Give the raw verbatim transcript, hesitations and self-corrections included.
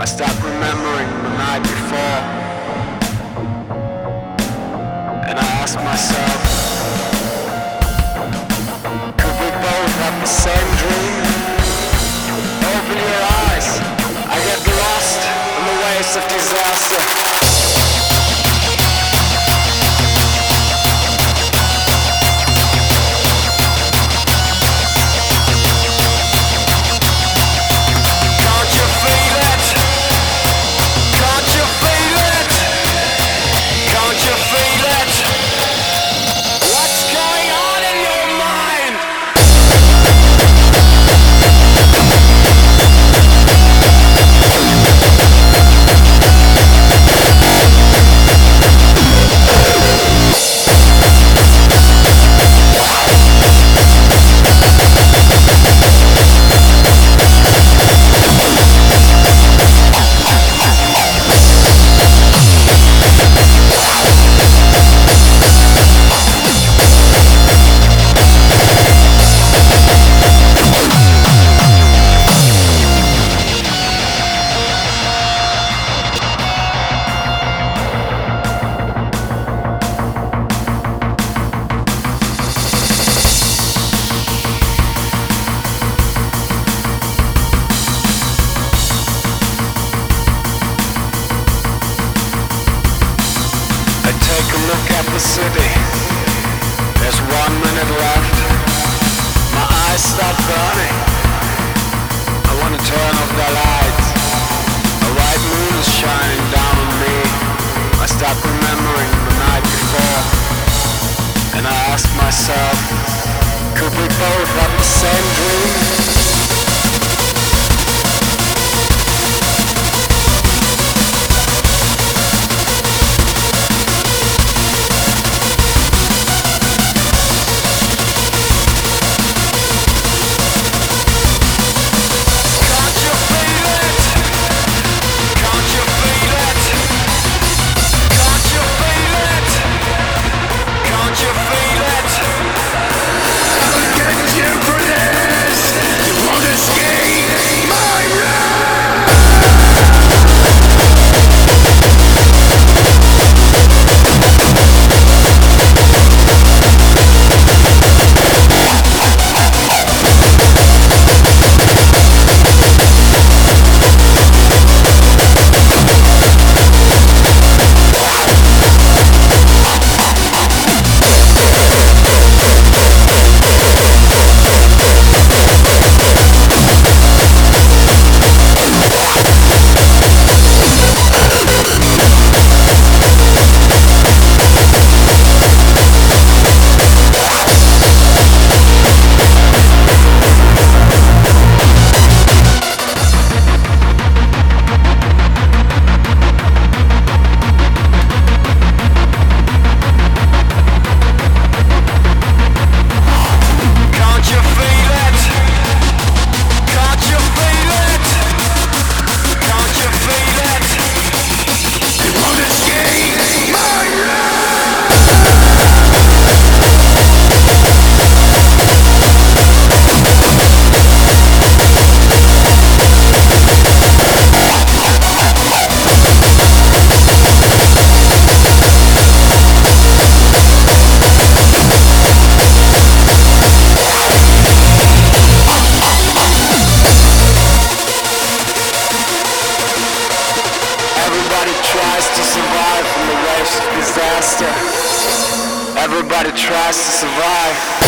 start remembering the night before, and I ask myself, could we both have the same dream? Open your eyes, I get lost in the waves of disaster. Take a look at the city. There's one minute left. My eyes start burning. I want to turn off the lights. A white moon is shining down on me. I start remembering the night before, and I ask myself, could we both have the same dream? Everybody tries to survive.